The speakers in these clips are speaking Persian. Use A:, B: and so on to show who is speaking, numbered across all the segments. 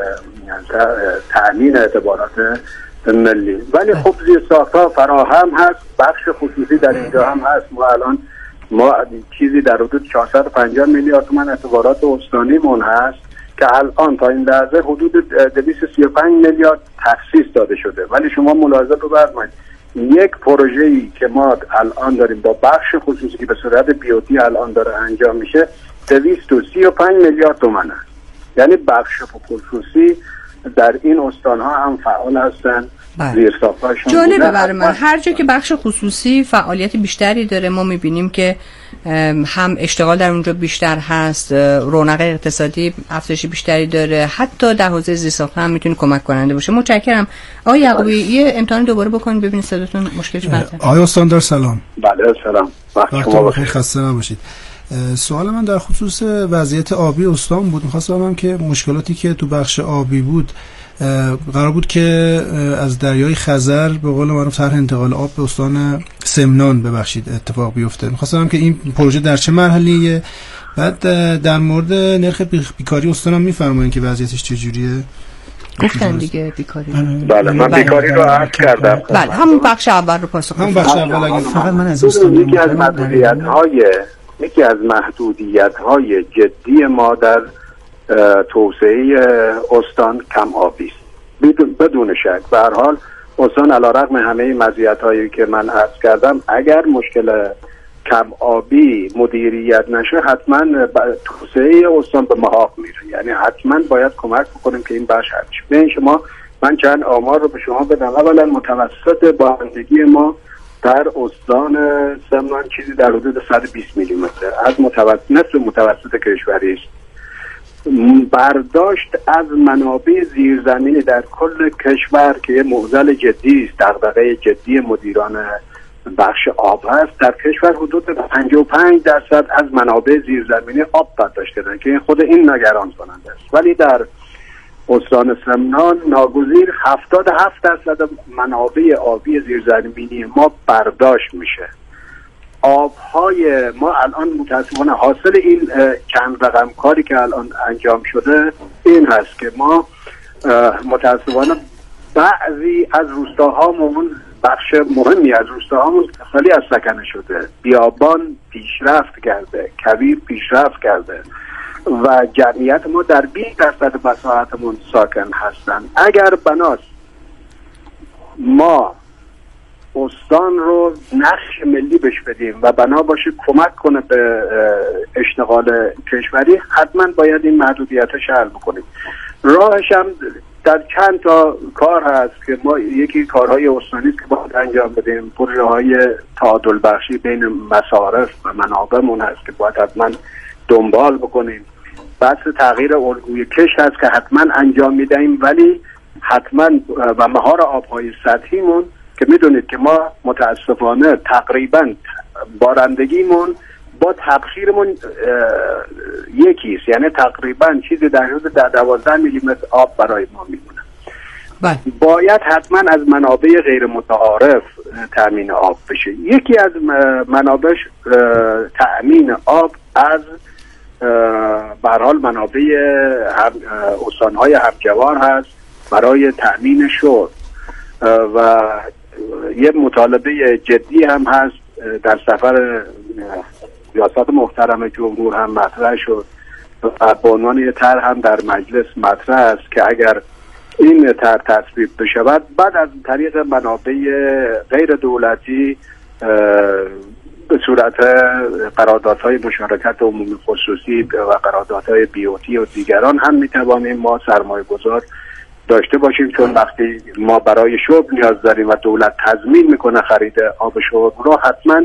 A: تأمین اعتبارات ملی. ولی خب زیرساخت‌ها فراهم هست، بخش خصوصی در اینجا هم هست. ما چیزی در حدود 450 میلیارد تومان اعتبارات استانیمون هست که الان تا این لحظه حدود 235 میلیارد تخصیص داده شده. ولی شما ملاحظه رو بفرمایید، یک پروژه‌ای که ما الان داریم با بخش خصوصی که به صورت بیوتی الان داره انجام میشه 235 میلیارد تومان است. یعنی بخش خصوصی در این استان‌ها هم فعال هستن.
B: جالبه برای من هر جا که بخش خصوصی فعالیت بیشتری داره ما میبینیم که هم اشتغال در اونجا بیشتر هست، رونق اقتصادی افزایش بیشتری داره، حتی در حوزه زیرساخت هم میتونه کمک کننده باشه. متشکرم. آقای یعقوبی یه امتحان دوباره بکنید ببینید صداتون مشکلش بده.
C: آقای استاندار سلام.
A: بله سلام. وقت شما بخیر.
C: خسته نباشید. سوال من در خصوص وضعیت آبی استان بود. می‌خواستم ببینم که مشکلاتی که تو بخش آبی بود قرار بود که از دریای خزر به قول معروف طرح انتقال آب به استان سمنان اتفاق بیفته. می‌خواستم که این پروژه در چه مرحله‌ایه. بعد در مورد نرخ بیکاری استان هم می‌فرمایید که وضعیتش چجوریه؟
B: گفتن دیگه بیکاری.
A: بله من بیکاری رو عرض کردم.
B: بله همون بخش اول رو پاسخ
C: همون بخش اول اگه
D: فقط من از دوستان
A: یکی از محدودیت‌های جدی ما در توسعه استان کم آبی است. بدون شک. به هر حال استان علیرغم همه مزیت‌هایی که من عرض کردم اگر مشکل کم آبی مدیریت نشه حتما توسعه استان به محاق میره. یعنی حتما باید کمک بکنیم که این بخش حل شه. من چند آمار رو به شما بدم. اولا متوسط بارندگی ما در استان سمنان چیزی در حدود 120 میلی متر از متوسط کشوری است. برداشت از منابع زیرزمینی در کل کشور که یه معضل جدی است، دغدغه جدی مدیران بخش آب هست، در کشور حدود 55% از منابع زیرزمینی آب برداشت کردن که خود این نگران کننده است. ولی در استان سمنان ناگزیر 77% منابع آبی زیرزمینی ما برداشت میشه. آبهای ما الان متاسفانه حاصل این چند رقم کاری که الان انجام شده این هست که ما متاسفانه بعضی از روستاهامون، بخش مهمی از روستاهامون خالی از سکنه شده، بیابان پیشرفت کرده، کویر پیشرفت کرده و جمعیت ما در 20% مساحتمون ساکن هستن. اگر بناست ما استان رو نقش ملی بهش بدیم و بنا باشه کمک کنه به اشتغال کشوری، حتما باید این محدودیت‌ها حل بکنیم. راهش هم در چند تا کار هست که ما یکی کارهای استانی است که باید انجام بدیم، پروژه‌های تعادل بخشی بین مصارف و منابعمون هست که باید حتما دنبال بکنیم. بحث تغییر الگوی کش هست که حتما انجام میدهیم، ولی حتما و مهار آبهای سطحیمون که میدونید که ما متاسفانه تقریبا بارندگیمون با تبخیرمون یکیست، یعنی تقریبا چیزی در حدود 12 میلی متر آب برای ما میمونه. باید حتما از منابع غیر متعارف تأمین آب بشه. یکی از منابعش تأمین آب از به هر حال منابع استان‌های همجوار هست برای تأمین شرب و یه مطالبه جدی هم هست در سفر ریاست محترم جمهور هم مطرح شد و به عنوان یه طرح هم در مجلس مطرح است که اگر این طرح تصویب بشود بعد از طریق منابع غیر دولتی به صورت قراردادهای مشارکت عمومی خصوصی و قراردادهای بیوتی و دیگران هم میتوانیم ما سرمایه گذار داشته باشیم، چون وقتی ما برای شرب نیاز داریم و دولت تضمین میکنه خرید آب شرب رو، حتما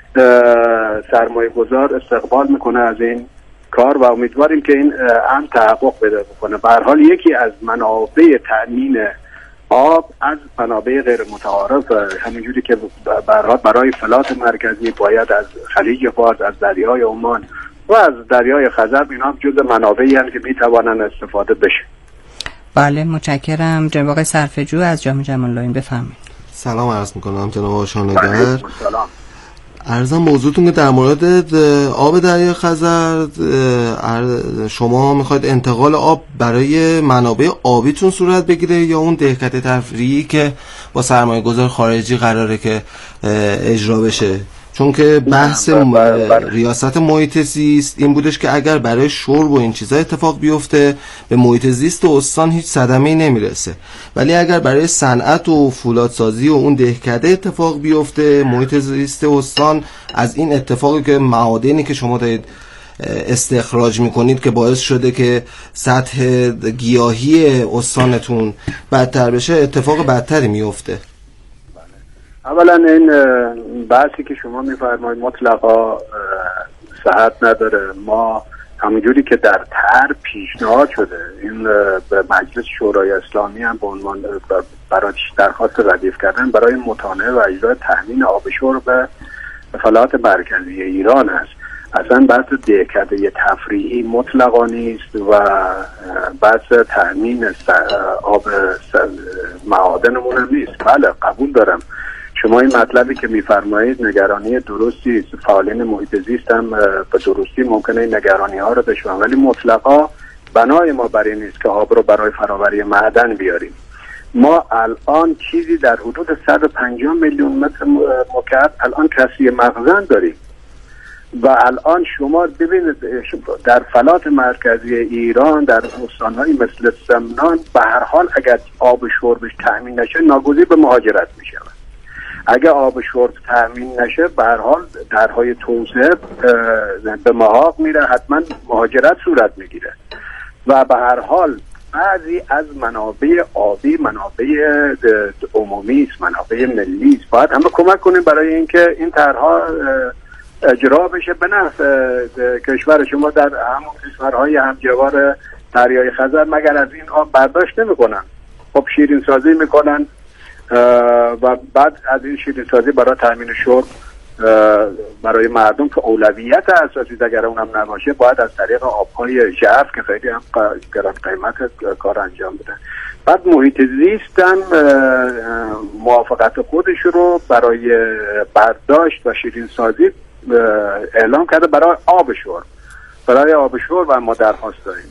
A: سرمایه گذار استقبال میکنه از این کار و امیدواریم که این هم تحقق پیدا بکنه. به هر حال یکی از منابع تأمین آب از منابع غیر متعارف، همینجوری که برای فلات مرکزی باید از خلیج فارس، از دریای عمان و از دریای خزر، اینا هم جز منابعی هستند که میتوانن استفاده بشه.
B: بله متشکرم. جناب آقای صرفه‌جو از جامعه جمال لاین بفرمایید.
E: سلام عرض میکنم جناب آقای شانگر.
D: عرضم موضوعتون که در مورد آب دریای خزر شما میخواید انتقال آب برای منابع آبیتون صورت بگیره یا اون دهکده تفریحی که با سرمایه گذار خارجی قراره که اجرا بشه؟ چون که بحث ریاست محیط زیست این بودش که اگر برای شرب و این چیزا اتفاق بیفته به محیط زیست و استان هیچ صدمه‌ای نمیرسه، ولی اگر برای صنعت و فولادسازی و اون دهکده اتفاق بیفته محیط زیست استان از این اتفاقی که معادنی که شما دارید استخراج میکنید که باعث شده که سطح گیاهی استانتون بدتر بشه اتفاق بدتری میفته.
A: اولا این بحثی که شما میفرمایید مطلقا صحت نداره. ما همونجوری که در طرح پیشنهاد شده این به مجلس شورای اسلامی هم به عنوان برای درخواست ردیف کردن برای مطالعه و اجرای تامین آب شرب به فلات مرکزی ایران است. اصلا بحث دهکده تفریحی مطلقا نیست و بحث تامین آب معادنمون هم نیست. بله قبول دارم شما این مطلبی که میفرمایید نگرانی درستی است. فعالین محیط زیست هم به درستی ممکنه این نگرانی ها رو بشوان، ولی مطلقا بنای ما برای نیست که آب رو برای فراوری معدن بیاریم. ما الان چیزی در حدود 150 میلیون متر مکعب الان کسری مخزن داریم و الان شما ببینید در فلات مرکزی ایران در استان‌هایی مثل سمنان به هر حال اگر آب شربش تأمین نشه ناگزیر به مهاجرت میشه. اگه آب شرب تأمین نشه به هر حال درهای توسعه به محاق میره، حتما مهاجرت صورت میگیره و به هر حال بعضی از منابع آبی منابع عمومی است، منابع ملی است. باید همه کمک کنیم برای اینکه این طرح‌ها اجرا بشه به نفع کشور شما. در همون کشورهای همجوار دریای خزر مگر از این آب برداشت نمیکنن، خب شیرین سازی میکنن و بعد از این شیرین سازی برای تامین شرب برای مردم که اولویت اساسی اگر اونم نباشه باید از طریق آبهای ژرف که خیلی هم گران قیمت کار انجام بدن. بعد محیط زیست هم موافقت خودش رو برای برداشت و شیرین سازی اعلام کرده برای آب شرب. برای آب شرب و ما درخواست داریم.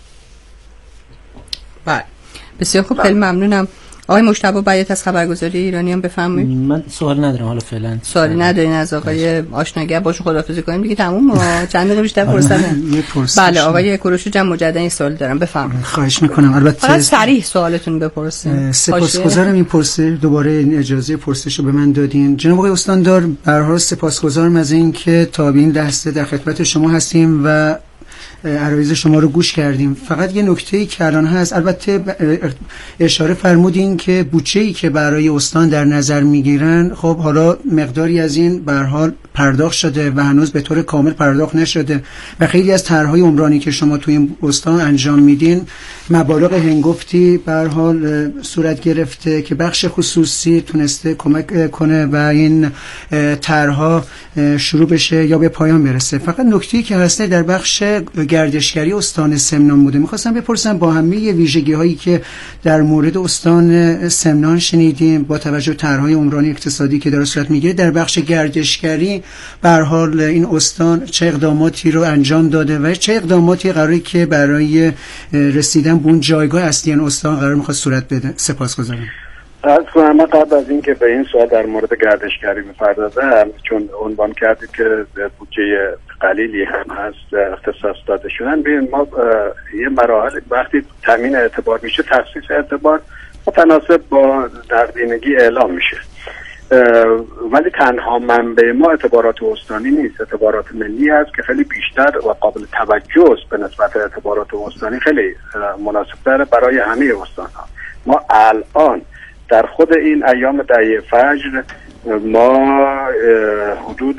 B: بله بسیار خوب، خیلی ممنونم. آقای مجتبی بیات از خبرگزاری ایرانیان بفرمایید.
E: من سوال ندارم حالا فعلا.
B: سوالی ندارین از آقای آشناگر؟ باشون خداحافظی کنیم دیگه تموم. چند دقیقه بیشتر پرسیدن. بله آقای کوروش جان مجددا این سوال دارم، بفرمایید.
C: خواهش میکنم. البته
B: فقط صریح سوالتون بپرسین.
C: سپاسگزارم این پرسش دوباره این اجازه پرسشو به من دادین. جناب آقای استاندار به هر حال سپاسگزارم از اینکه تا به این لحظه در خدمت شما هستیم و عرایض شما رو گوش کردیم. فقط یه نکته‌ای که الان هست، البته اشاره فرمودین که بودجه‌ای که برای استان در نظر میگیرن خب حالا مقداری از این به هر حال پرداخت شده و هنوز به طور کامل پرداخت نشده و خیلی از طرح‌های عمرانی که شما توی این استان انجام میدین مبالغ هنگفتی به هر حال صورت گرفته که بخش خصوصی تونسته کمک کنه و این طرح‌ها شروع بشه یا به پایان برسه. فقط نکته‌ای که هست در بخش گردشگری استان سمنان بوده. میخواستم بپرسم با همه ویژگی‌هایی که در مورد استان سمنان شنیدیم با توجه به طرح‌های عمرانی اقتصادی که داره صورت میگیره در بخش گردشگری به هر حال این استان چه اقداماتی رو انجام داده و چه اقداماتی قراره که برای رسیدن به اون جایگاه اصلی این استان قرار میخواد صورت بده؟ سپاسگزارم.
A: از من قبل از اینکه به این سوال در مورد گردشگری بپردازم، چون عنوان کردید که بودجه قلیلی هم هست اختصاص داده شدن، ببین ما یه مراحل وقتی تامین اعتبار میشه تخصیص اعتبار متناسب با نقدینگی اعلام میشه، ولی تنها منبع ما اعتبارات استانی نیست، اعتبارات ملی هست که خیلی بیشتر و قابل توجه است به نسبت اعتبارات استانی، خیلی مناسب تره برای همه استان‌ها. ما الان در خود این ایام دهه فجر ما حدود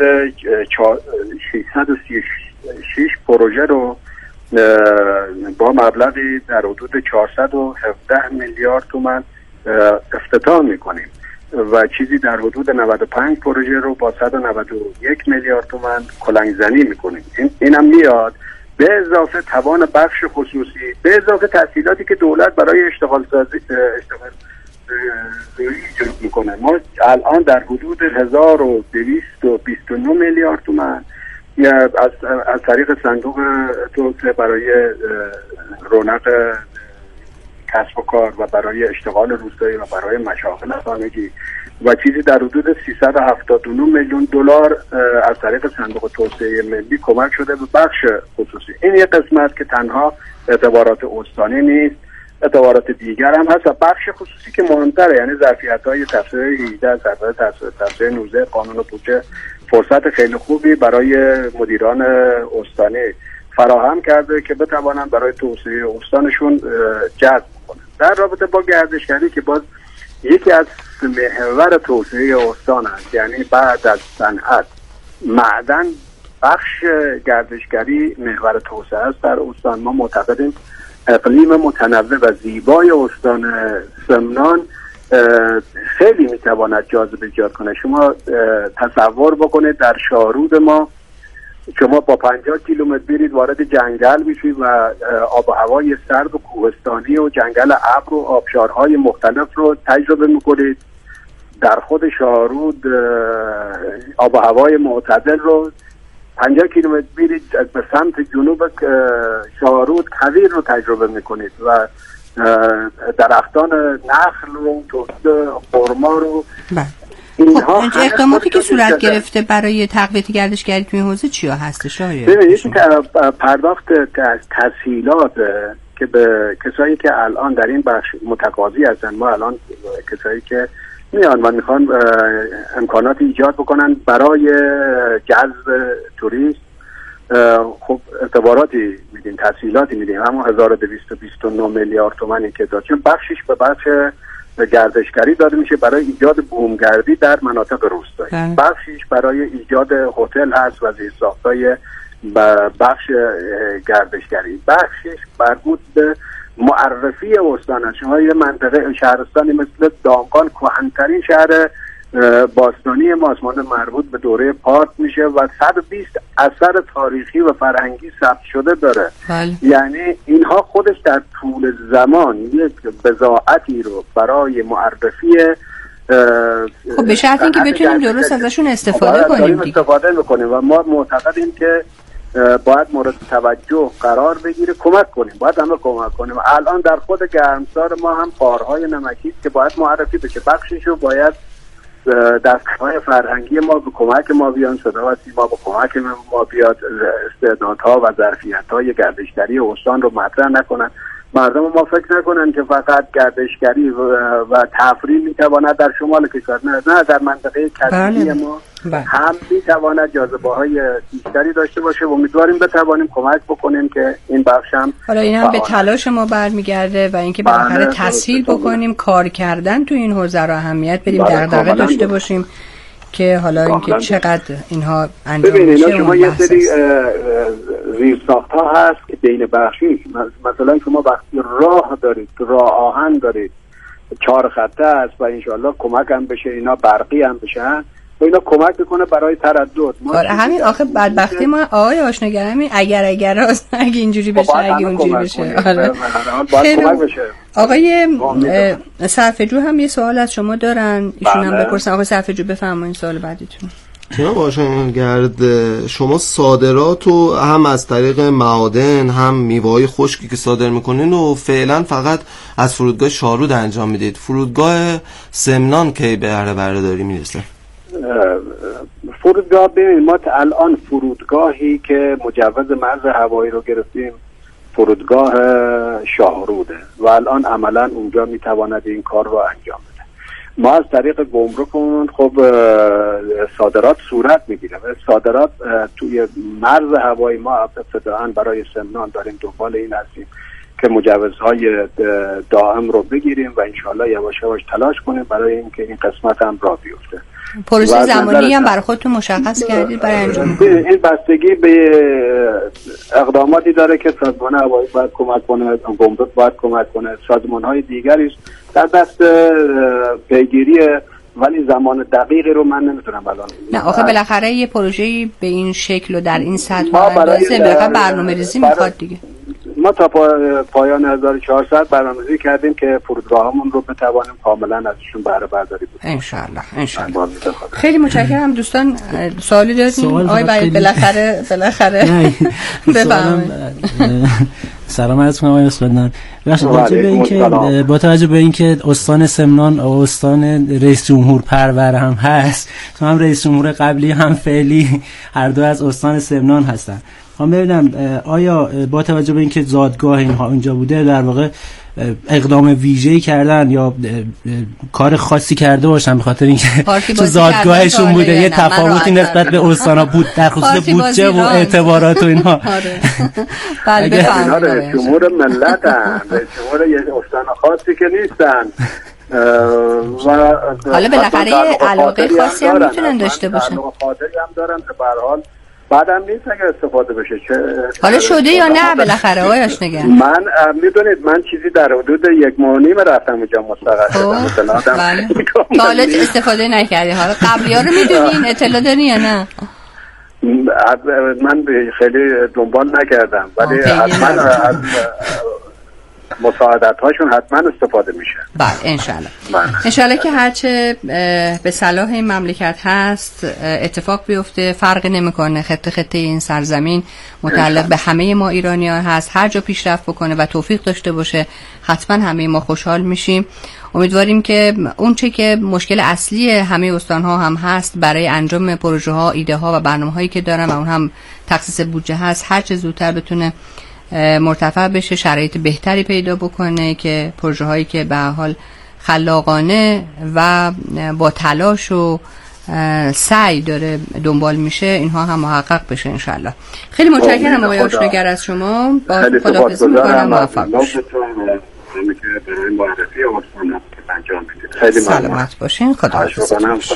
A: 636 پروژه رو با مبلغی در حدود 417 میلیارد تومان افتتاح میکنیم و چیزی در حدود 95 پروژه رو با 191 میلیارد تومان کلنگ زنی میکنیم. این هم میاد به اضافه توان بخش خصوصی، به اضافه تسهیلاتی که دولت برای اشتغال ایجاد میکنه. ما الان در حدود 1229 میلیارد تومان از طریق صندوق توسعه برای رونق کسب و کار و برای اشتغال روستایی و برای مشاغل خانگی و چیزی در حدود 379 میلیون دلار از طریق صندوق توسعه ملی کمک شده به بخش خصوصی. این یک قسمت که تنها اعتبارات استانی نیست، اعتبارات دیگر هم هست و بخش خصوصی که مهمتره، یعنی ظرفیت‌های تفسیر 18 تفسیر 19 قانون بودجه فرصت خیلی خوبی برای مدیران استانی فراهم کرده که بتوانند برای توسعه استانشون جذب کنند. در رابطه با گردشگری که باز یکی از محور توسعه استان است، یعنی بعد از صنعت معدن بخش گردشگری محور توسعه است در استان. ما معتقدیم اقلیم متنوع و زیبای استان سمنان خیلی میتواند جاذبه ایجاد کنه. شما تصور بکنید در شاهرود ما شما با 50 کیلومتر برید وارد جنگل میشید و آب و هوای سرد و کوهستانی و جنگل ابر و آبشارهای مختلف رو تجربه میکنید. در خود شاهرود آب و هوای معتدل رو 50 کیلومتر برید به سمت جنوب شاهرود کویر رو تجربه میکنید و درختان نخل رو، توت خرما رو.
B: خب اقداماتی که صورت گرفته برای تقویت گردشگری توی این حوزه چیا هستش؟
A: ببینید پرداخت تسهیلات که به کسایی که الان در این بخش متقاضی هستن، ما الان کسایی که میان و میخوان امکانات ایجاد بکنن برای جذب توریست، خب اعتباراتی میدیم، تسهیلاتی میدیم، همون 1229 میلیارد تومانی که داد، چون بخشش به بخش گردشگری داده میشه برای ایجاد بومگردی در مناطق روستایی، بخشش برای ایجاد هتل هست و زیرساختای بخش گردشگری، بخشش مربوط به معرفی استان است. شما یه منطقه شهرستانی مثل دامغان کهن‌ترین شهر باستانی ماست، مربوط به دوره پارت میشه و 120 اثر تاریخی و فرهنگی ثبت شده داره. یعنی اینها خودش در طول زمان یک بضاعتی رو برای معرفی
B: خب به شرط اینکه بتونیم درست ازشون استفاده
A: کنیم و ما معتقدیم که باید مورد توجه قرار بگیره، کمک کنیم، باید همه کمک کنیم. الان در خود گرمسار ما هم غارهای نمکی که باید معرفی بشه، بخشش رو باید دستگاه‌های فرهنگی ما به کمک ما بیان، صدا و سیما به کمک ما بیاد، استعدادها و ظرفیت‌های گردشگری استان رو مطرح نکنن. مردم ما فکر نکنن که فقط گردشگری و تفریح میتواند در شمال کشور، نه در منطقه کشوری ما هم میتواند جاذبه‌های بیشتری داشته باشه و امیدواریم بتوانیم کمک بکنیم که این بخش هم
B: حالا این هم به تلاش ما برمیگرده و اینکه بالاخره تسهیل بکنیم کار کردن تو این حوزه رو اهمیت بدیم، دغدغه داشته باشیم که حالا اینکه چقدر اینها انجام میشه.
A: شما یه سری زیرساخت‌ها هست که بین بخشی، مثلا شما وقتی راه دارید، راه آهن دارید، 4 خطه است و انشالله کمک هم بشه، اینا برقی هم بشن و اینا کمک میکنه برای تردد.
B: همین آخه بدبختی ما آقای آشناگرمی اگر راست اگه اینجوری بشه اگه اونجوری بشه
A: باید کمک بشه.
B: آقای صرفجو هم یه سوال از شما دارن، ایشون هم بپرسن. آقای صرفجو بفرمایید سوال بعدیتون.
D: جناب آشناگرد، شما صادرات رو هم از طریق معادن هم میوه‌های خشکی که صادر میکنین و فعلا فقط از فرودگاه شاهرود انجام میدید. فرودگاه سمنان کی به بهره برداری میرسه؟
A: فرودگاه ببینید ما الان فرودگاهی که مجوز مرز هوایی رو گرفتیم فرودگاه شاهروده و الان عملا اونجا میتواند این کار رو انجام بده. ما از طریق گمرکمون خب صادرات صورت میگیره. صادرات توی مرز هوایی ما ابتداءً برای سمنان داریم دنبال این هستیم که مجوزهای دائم رو بگیریم و انشالله یواش یواش تلاش کنیم برای اینکه این قسمت هم راه بیفته.
B: پروسه زمانی هم برای خودتون مشخص کردید برای انجام
A: این بستگی به اقداماتی داره که سازمان هوایی باید کمک کنه، گمرک باید کمک کنه، سازمان‌های دیگری در دست پیگیری، ولی زمان دقیقی رو من نمیتونم الان.
B: نه آخه بالاخره یه پروژه‌ای به این شکل و در این سطح اندازه بالاخره برنامه‌ریزی میخواد دیگه.
A: ما تا پایان 1400 برنامه‌ریزی کردیم که فرودگاهامون رو بتوانیم کاملا ازشون بهره برداری بکنیم.
B: ان شاء الله. خیلی متشکرم دوستان. سوالی دارین؟ آقای بعید بالاخره بفرمایید.
E: سلام عرض کنم آقای استاد. با توجه به اینکه استان سمنان استان رئیس جمهور پرور هم هست، تو هم رئیس جمهور قبلی هم فعلی هر دو از استان سمنان هستن. من ببینم آیا با توجه به اینکه زادگاه اینها اونجا بوده در واقع اقدام ویژه‌ای کردن یا کار خاصی کرده باشن به خاطر اینکه تو زادگاهشون بوده یه تفاوتی نسبت به استانا بود در خصوص بودجه و اعتبارات و اینها؟
B: بله بفرمایید.
A: جمهور ملتن، جمهور یه استان خاصی که نیستن و
B: حالا بالاخره یه علاقه خاصی هم میتونن داشته باشن.
A: خاطری هم دارن که به هر حال بعدم نیست اگه استفاده بشه.
B: حالا شده یا نه بالاخره آقای آشنگر؟
A: من میدونید من چیزی در حدود 1.5 ماه رفتم اونجا مستقر شدم.
B: بله. حالا استفاده نکردی؟ حالا قبلی ها رو میدونین اطلاع داری یا نه؟
A: من خیلی دنبال نکردم ولی حتما از مساعدت هاشون حتما استفاده میشه.
B: بله انشالله که هرچه به صلاح این مملکت هست اتفاق بیفته، فرق نمیکنه. خطه این سرزمین متعلق به همه ما ایرانیان هست. هر جا پیشرفت بکنه و توفیق داشته باشه حتما همه ما خوشحال میشیم. امیدواریم که اون چه که مشکل اصلی همه استان‌ها هم هست برای انجام پروژه ها، ایده ها و برنامه‌هایی که دارن و اون هم تخصیص بودجه هست، هر چه زودتر بتونه مرتفع بشه، شرایط بهتری پیدا بکنه که پروژه هایی که به حال خلاقانه و با تلاش و سعی داره دنبال میشه اینها هم محقق بشه انشالله. خیلی متشکرم آقای آشنگر از شما. با خداحافظی میکنم. موفق باشید.
A: خیلی
B: سلامت باشین. خداحافظ.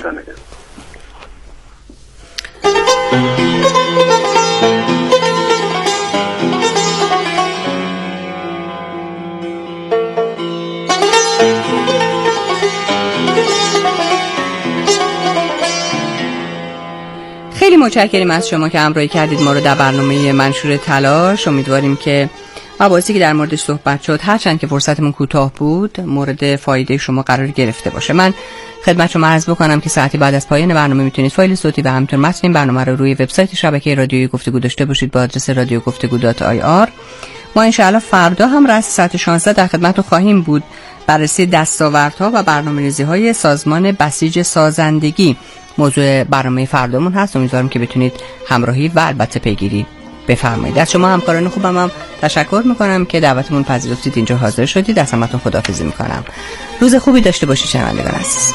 B: خیلی متشکریم از شما که همراهی کردید ما رو در برنامه منشور تلاش. امیدواریم که مباحثی که در موردش صحبت شد هرچند که فرصتمون کوتاه بود مورد فایده شما قرار گرفته باشه. من خدمت شما عرض بکنم که ساعتی بعد از پایان برنامه میتونید فایل صوتی و همینطور متن این برنامه رو روی وبسایت شبکه رادیوی گفتگو داشته باشید با آدرس radiogoftego.ir. ما انشاءالله فردا هم رأس ساعت 16 در خدمتتون خواهیم بود. بررسی دستاوردها و برنامه‌ریزی‌های سازمان بسیج سازندگی موضوع برنامه فردامون هست. امیدوارم که بتونید همراهی و البته پیگیری بفرمایید. از شما همکاران خوبم هم تشکر میکنم که دعوتمون پذیرفتید اینجا حاضر شدید. از همتون خداحافظی میکنم. روز خوبی داشته باشید شنوندگان عزیز.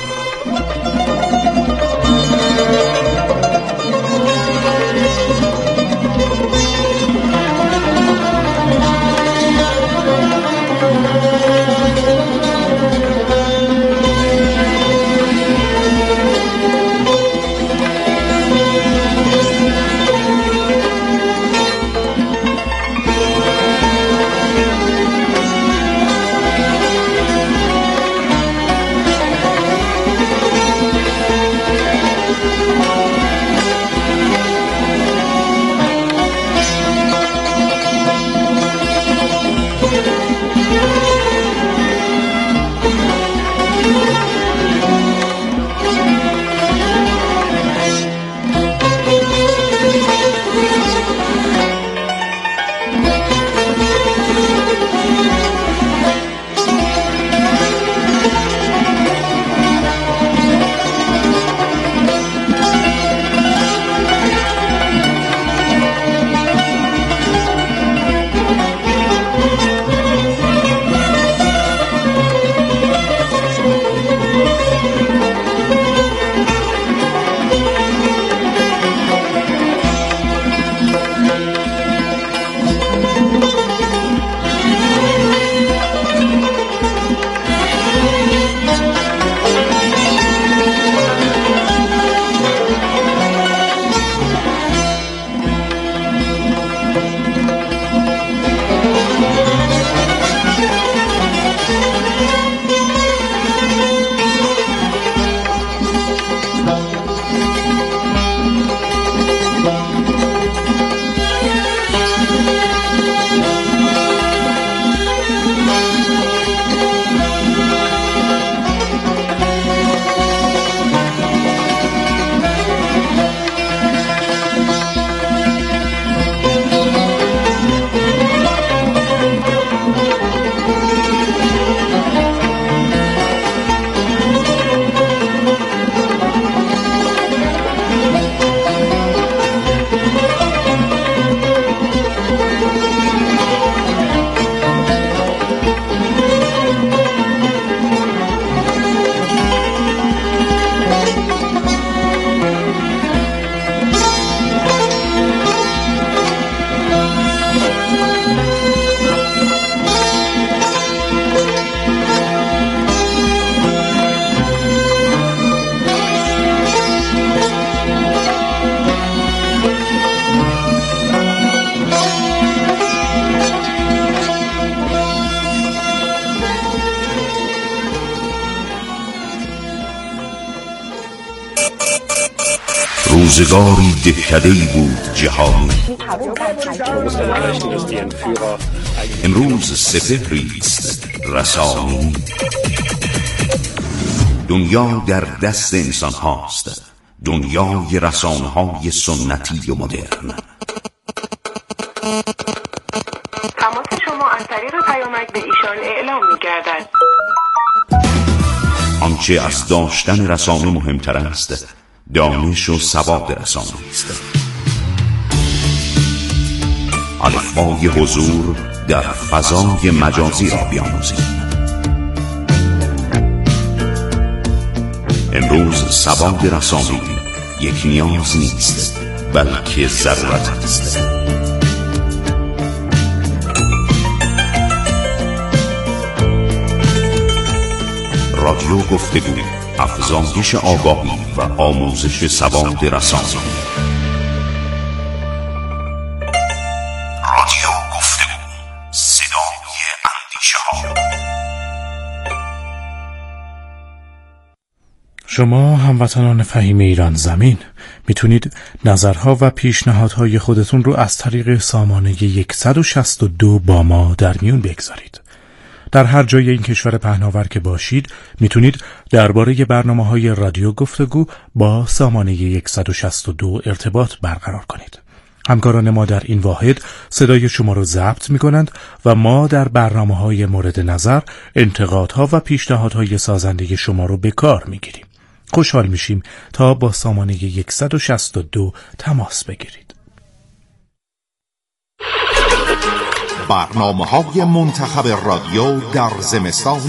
F: روزگاری دهکده‌ای بود جهانی، امروز سپهری است رسانی. دنیا در دست انسان هاست، دنیای رسانه های سنتی و مدرن.
G: تماس شما از طریق پیامک به ایشان اعلام می‌گردد.
F: آنچه از داشتن رسانه مهمتر است، دانش و سواد رسانه است. الفبای حضور در فضای مجازی را بیاموزید. امروز سواد رسانه‌ای یک نیاز نیست، بلکه ضرورت است. رادیو گفتگو، افزایش آگاهی و آموزش سواد رسانه‌ای. رادیو گفتگو، صدای اندیشه‌ها.
H: شما هموطنان فهیم ایران زمین میتونید نظرها و پیشنهادهای خودتون رو از طریق سامانه 162 با ما در میون بگذارید. در هر جای این کشور پهناور که باشید میتونید درباره برنامه‌های رادیو گفتگو با سامانه 162 ارتباط برقرار کنید. همکاران ما در این واحد صدای شما رو ضبط می‌کنند و ما در برنامه‌های مورد نظر انتقادها و پیشنهادهای سازنده شما رو به کار می‌گیریم. خوشحال میشیم تا با سامانه 162 تماس بگیرید.
I: برنامه‌های منتخب رادیو در زمستان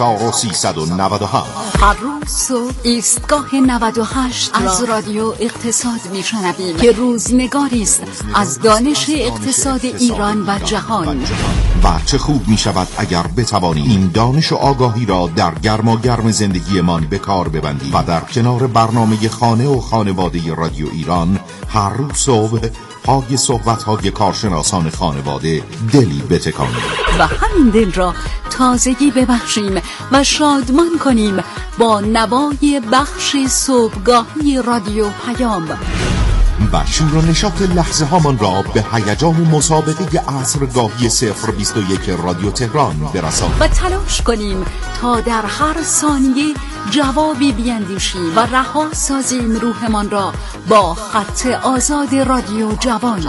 I: 1397.
J: هر روز صبح ایستگاه 98 از رادیو اقتصاد میشنویم که روزنگاری است از دانش اقتصاد ایران و جهان.
I: و چه خوب می شود اگر بتوانیم این دانش و آگاهی را در گرماگرم زندگیمان به کار ببندیم و در کنار برنامه خانه و خانواده رادیو ایران هر روز صبح پای صحبت‌های کارشناسان خانواده دلی بتکانیم
J: و همین دل را تازگی ببخشیم و شادمان کنیم با نوای بخش صبحگاهی رادیو پیام
I: و شور و نشاط لحظه هامان را به هیجان مسابقه عصرگاهی 021 رادیو تهران برسانیم
J: و تلاش کنیم تا در هر ثانیه جوابی بیندیشیم و رها سازیم روحمان را با خط آزاد رادیو جوان.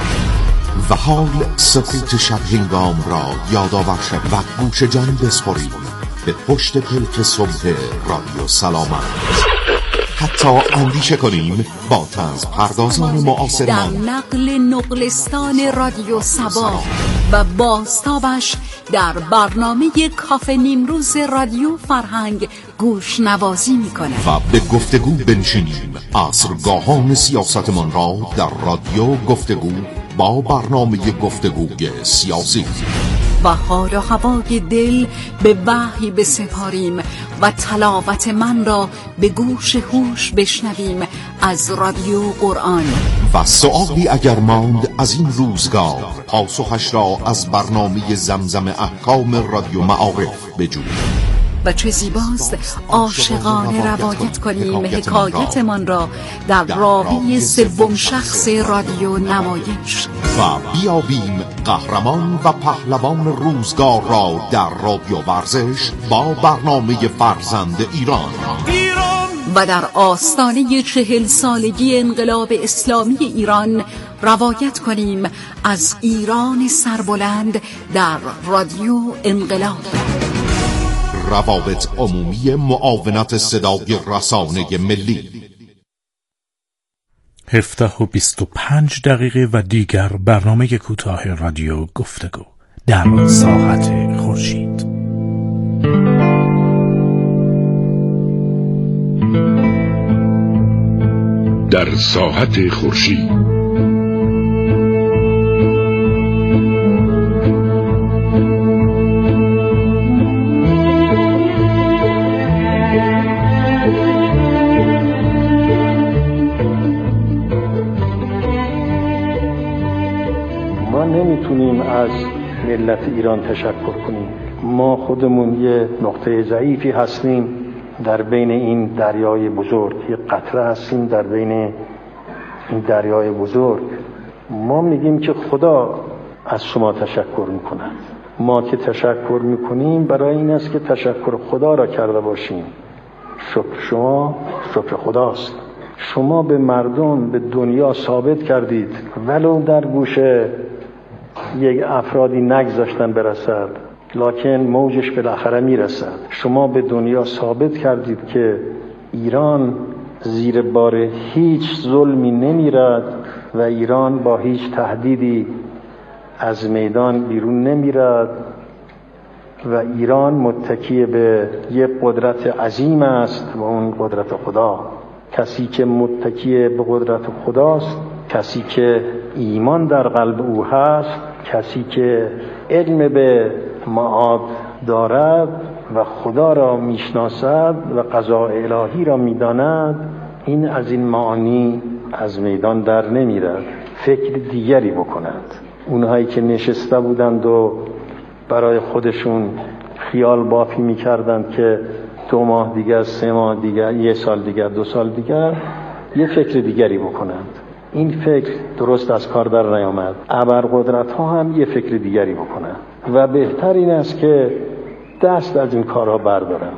I: و حال سکوت شب هنگام را یادآور شویم و گوش جان بسپاریم به پشت پلک صبح رادیو سلامت. حتی اندیشه کنیم با طنز پردازان معاصرمان
J: در نقل نقلستان رادیو سبا و بازتابش در برنامه کافه نیمروز رادیو فرهنگ گوش نوازی میکنه
I: و به گفتگو بنشینیم عصرگاهان سیاستمان را در رادیو گفتگو با برنامه گفتگوی سیاسی
J: و حال و هوای دل به وحی بسپاریم و تلاوت من را به گوش هوش بشنویم از رادیو قرآن.
I: و سؤالی اگر ماند از این روزگار پاسخش را از برنامه زمزم احکام رادیو معارف بجوییم.
J: و چه زیباست عاشقانه روایت کنیم حکایتمان را در راوی سوم شخص رادیو نمایش
I: و بیابیم قهرمان و پهلوان روزگار را در رادیو ورزش با برنامه فرزند ایران
J: و در آستانه 40 سالگی انقلاب اسلامی ایران روایت کنیم از ایران سربلند در رادیو انقلاب.
I: روابط عمومی معاونت صدای رسانه ملی
H: 17:25 و دیگر برنامه کوتاه رادیو گفتگو در ساعت خورشید.
K: در ساعت خورشید
L: نمیتونیم از ملت ایران تشکر کنیم. ما خودمون یه نقطه ضعیفی هستیم در بین این دریای بزرگ، یه قطره هستیم در بین این دریای بزرگ. ما میگیم که خدا از شما تشکر میکند. ما که تشکر میکنیم برای این است که تشکر خدا را کرده باشیم. شکر شما شکر خداست. شما به مردم، به دنیا ثابت کردید ولو در گوشه یک افرادی نگذاشتن برسد، لکن موجش بالاخره میرسد. شما به دنیا ثابت کردید که ایران زیر بار هیچ ظلمی نمیرد و ایران با هیچ تهدیدی از میدان بیرون نمیرد و ایران متکی به یک قدرت عظیم است و اون قدرت خدا. کسی که متکی به قدرت خداست، کسی که ایمان در قلب او هست، کسی که علم به معاد دارد و خدا را میشناسد و قضاء الهی را میداند، این از این معانی از میدان در نمیرد، فکر دیگری بکند. اونهایی که نشسته بودند و برای خودشون خیال بافی میکردند که 2 ماه دیگر، 3 ماه دیگر، 1 سال دیگر، 2 سال دیگر یه فکر دیگری بکنند. این فکر درست از کار در نیامد. ابرقدرت ها هم یه فکر دیگری بکنند و بهتر این است که دست از این کارها بردارند.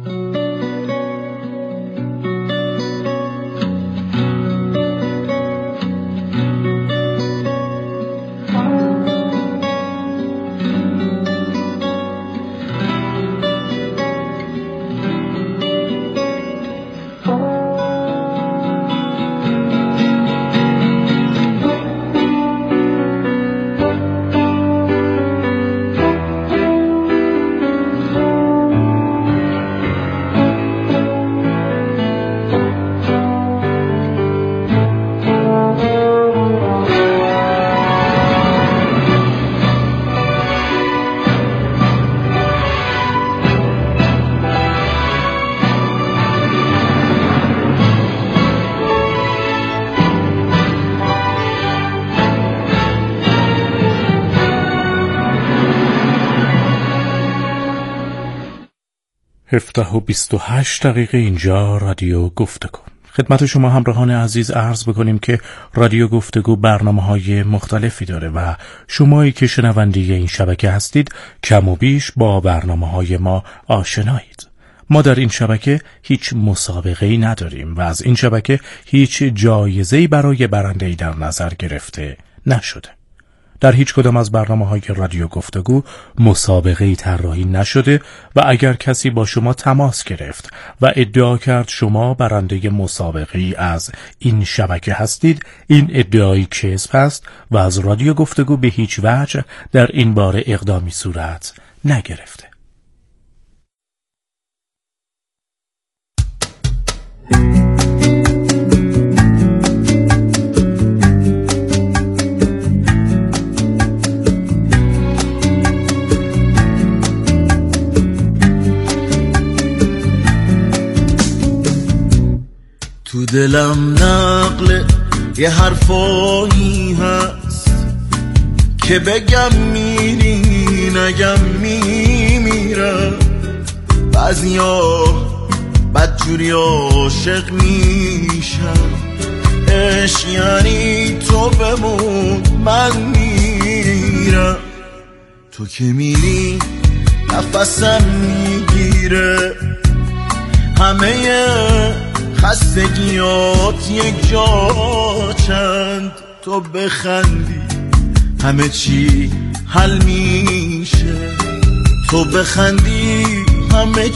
H: هفته و 28 دقیقه اینجا رادیو گفتگو. خدمت شما همراهان عزیز عرض بکنیم که رادیو گفتگو برنامه‌های مختلفی داره و شمایی که شنونده این شبکه هستید کم و بیش با برنامه‌های ما آشنایید. ما در این شبکه هیچ مسابقه‌ای نداریم و از این شبکه هیچ جایزه‌ای برای برنده‌ای در نظر گرفته نشده. در هیچ کدام از برنامه‌های رادیو گفتگو مسابقه‌ای طراحی نشده و اگر کسی با شما تماس گرفت و ادعا کرد شما برنده مسابقه‌ای از این شبکه هستید، این ادعایی کذب است و از رادیو گفتگو به هیچ وجه در این باره اقدامی صورت نگرفته.
M: تو دلم نقل یه حرفایی هست که بگم میری نگم میمیرم. بعضیا بدجوری عاشق میشم، عشق یعنی تو بمون من میرم. تو که میری نفسم میگیره، همه خستگیات یک جا چند. تو بخندی همه چی حل میشه، تو بخندی همه